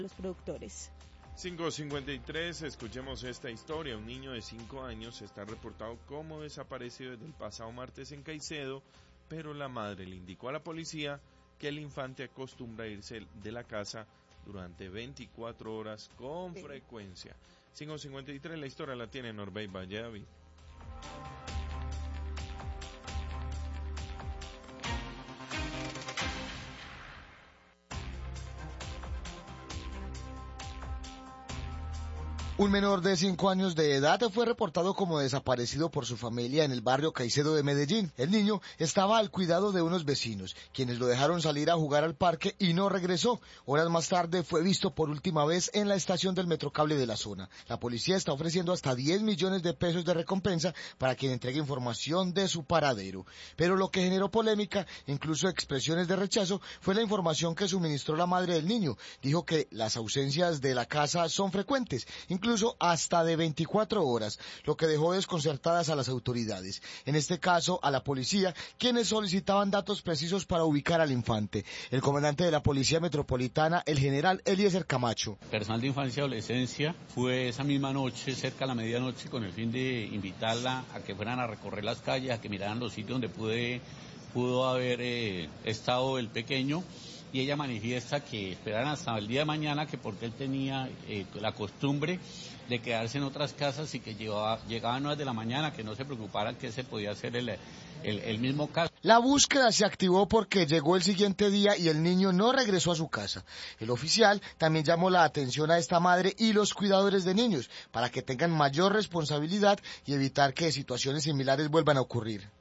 los productores. 5:53, escuchemos esta historia. Un niño de 5 años está reportado como desaparecido desde el pasado martes en Caicedo, pero la madre le indicó a la policía que el infante acostumbra irse de la casa durante 24 horas con frecuencia. 5:53, la historia la tiene Norbey Valle. Un menor de 5 años de edad fue reportado como desaparecido por su familia en el barrio Caicedo de Medellín. El niño estaba al cuidado de unos vecinos, quienes lo dejaron salir a jugar al parque y no regresó. Horas más tarde fue visto por última vez en la estación del Metrocable de la zona. La policía está ofreciendo hasta 10 millones de pesos de recompensa para quien entregue información de su paradero. Pero lo que generó polémica, incluso expresiones de rechazo, fue la información que suministró la madre del niño. Dijo que las ausencias de la casa son frecuentes, incluso hasta de 24 horas, lo que dejó desconcertadas a las autoridades, en este caso a la policía, quienes solicitaban datos precisos para ubicar al infante. El comandante de la Policía Metropolitana, el general Eliezer Camacho. Personal de infancia y adolescencia fue esa misma noche, cerca de la medianoche, con el fin de invitarla a que fueran a recorrer las calles, a que miraran los sitios donde pudo haber estado el pequeño. Y ella manifiesta que esperaran hasta el día de mañana, que porque él tenía la costumbre de quedarse en otras casas y que llegaban 9 de la mañana, que no se preocuparan, que ese podía ser el mismo caso. La búsqueda se activó porque llegó el siguiente día y el niño no regresó a su casa. El oficial también llamó la atención a esta madre y los cuidadores de niños para que tengan mayor responsabilidad y evitar que situaciones similares vuelvan a ocurrir.